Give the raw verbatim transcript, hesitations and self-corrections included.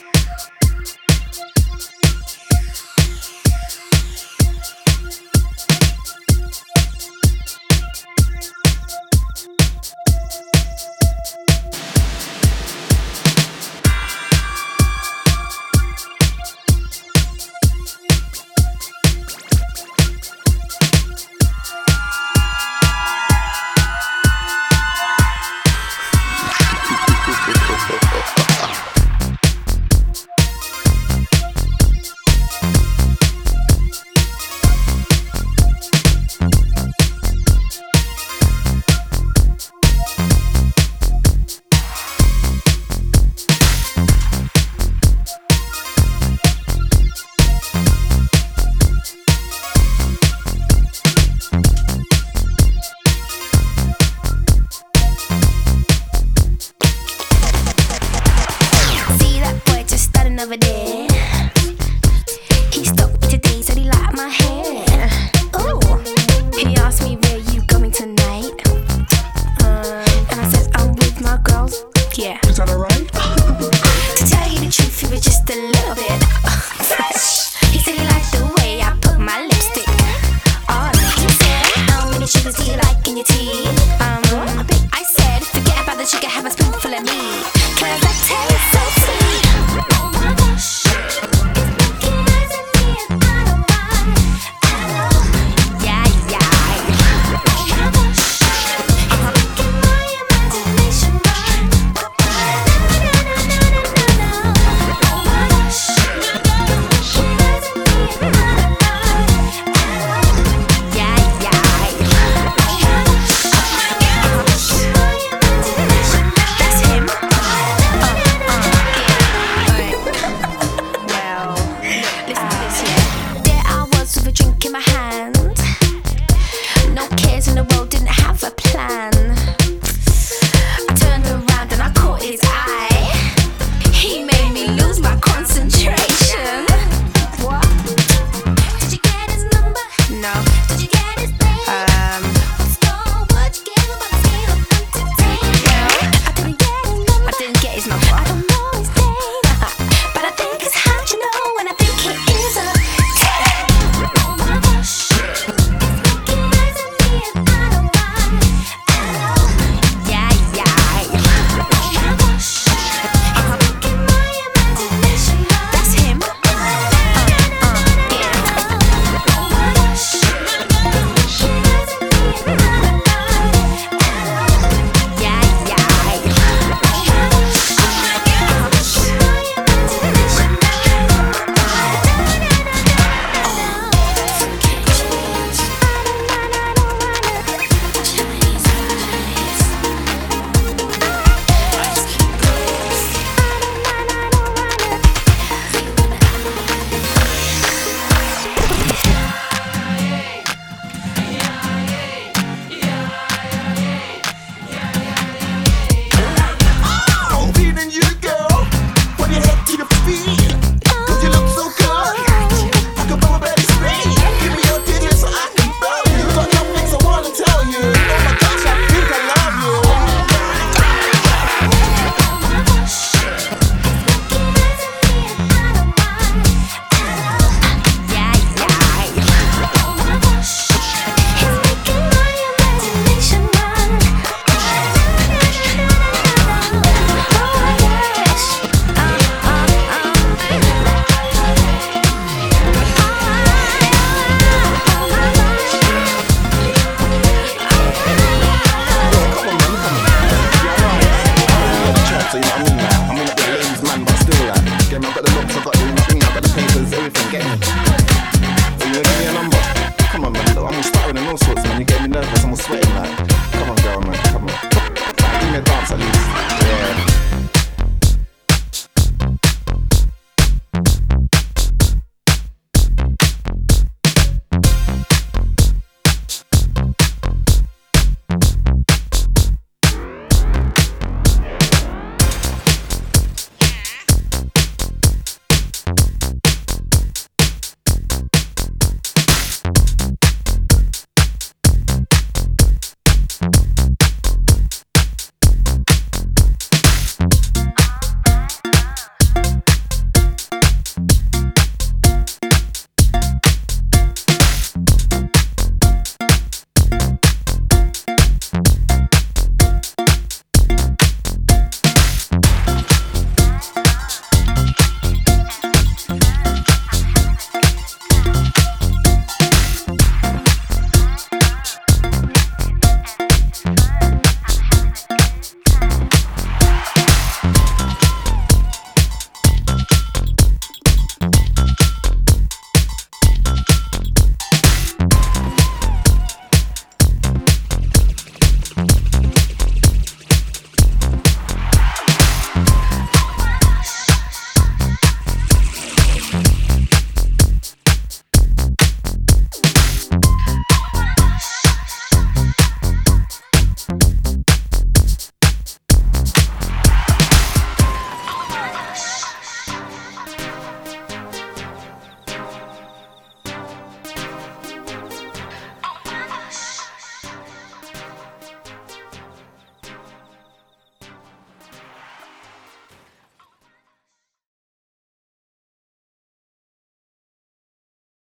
Over there, he stopped me today, said he liked my hair. Ooh, he asked me where you going tonight, uh, and I said I'm with my girls. Yeah, is that alright? To tell you the truth, he was just a little bit fresh. He said he liked the way I put my lipstick on. He said, how many sugars do you like in your tea? Um, I said, forget about the sugar, have a spoonful of me, 'cause I taste so sweet. Got the looks, I got the thing, I got the papers, everything, get me.